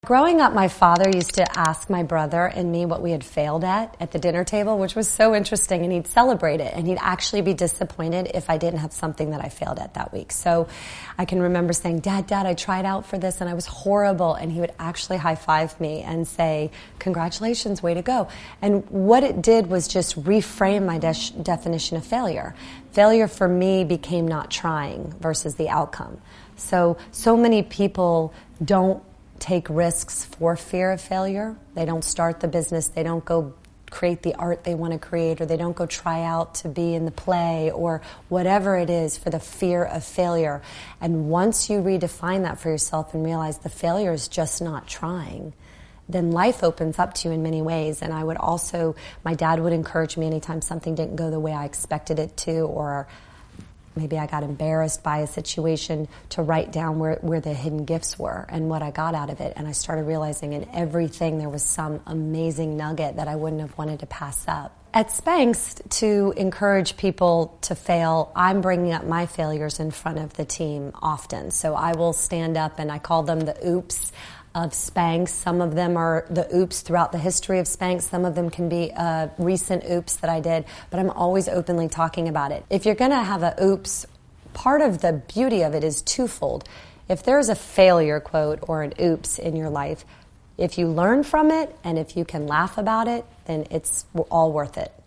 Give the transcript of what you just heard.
Growing up, my father used to ask my brother and me what we had failed at the dinner table, which was so interesting, and he'd celebrate it, and he'd actually be disappointed if I didn't have something that I failed at that week. So I can remember saying, Dad, I tried out for this and I was horrible, and he would actually high-five me and say, congratulations, way to go. And what it did was just reframe my definition of failure. Failure for me became not trying versus the outcome. So many people don't take risks for fear of failure. They don't start the business. They don't go create the art they want to create, or they don't go try out to be in the play or whatever it is for the fear of failure. And once you redefine that for yourself and realize the failure is just not trying, then life opens up to you in many ways. And I would also, my dad would encourage me anytime something didn't go the way I expected it to, or maybe I got embarrassed by a situation, to write down where the hidden gifts were and what I got out of it. And I started realizing in everything there was some amazing nugget that I wouldn't have wanted to pass up. At Spanx, to encourage people to fail, I'm bringing up my failures in front of the team often. So I will stand up and I call them the oops of Spanx. Some of them are the oops throughout the history of Spanx. Some of them can be recent oops that I did, but I'm always openly talking about it. If you're going to have a oops, part of the beauty of it is twofold. If there's a failure, quote, or an oops in your life, if you learn from it and if you can laugh about it, then it's all worth it.